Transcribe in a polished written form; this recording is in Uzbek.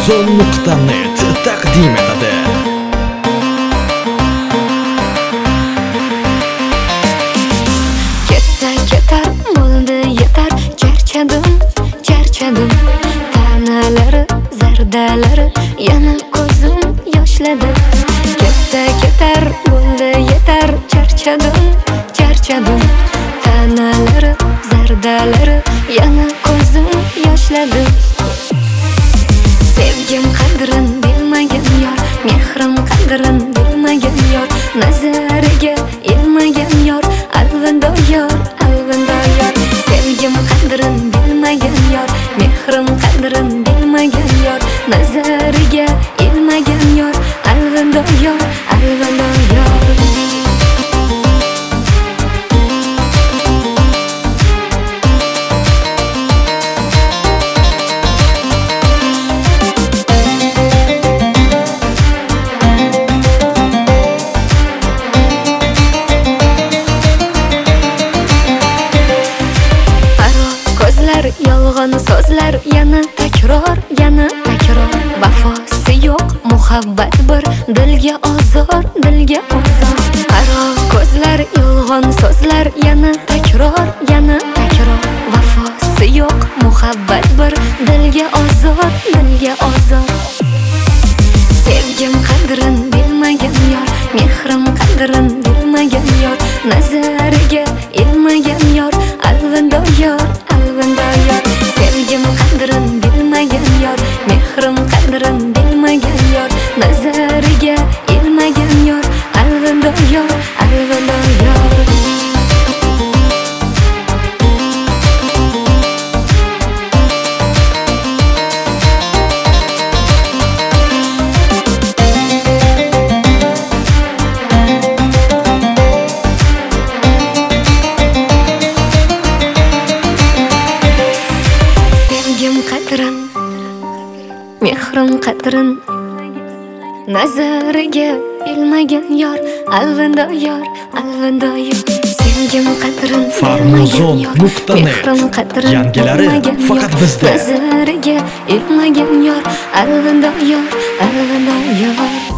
Farmuzon.net taqdim etadi. Ketsa ketar, bo'ldi yetar, charchadim, charchadim. Tanalari, zardalari, yana ko'zim yoshladi. Ketsa ketar, bo'ldi yetar, charchadim, charchadim. Tanalari, zardalari, yana ko'zim yoshladi. Sevgim qadrin bilmagan yor, mehrim qadrin bilmagan yor, nazariga ilmagan yor, alvindo yor, alvindo yor. Sevgim qadrin bilmagan yor, mehrim qadrin bilmagan yor, nazariga ilmagan yor, alvindo yor, alvindo yor. Yolg'on so'zlar yana takror, yana takror. Vafosi yo'q muhabbat bir, dilga ozor, dilga ozor. Qaro ko'zlar, yolg'on so'zlar yana takror, yana takror. Vafosi yo'q muhabbat bir, dilga ozor, dilga ozor. Sevgim qadrin bilmagan yor, mehrim qadrin bilmagan yor, nazariga ilmagan yor, alvindo yor, alvindo yor. Sevgim qadrin bilmagan yor, mehrim qadrin bilmagan yor, nazariga ilmagan yor, alvindo yor, alvindo yor. Qadrin, mehrim qadrin, nazariga ilmagan yor, alvindo yor, alvindo yor. Sevgim qadrin, Farmuzon.net yangilari faqat bizda. Nazariga ilmagan yor, alvindo yor, alvindo yor.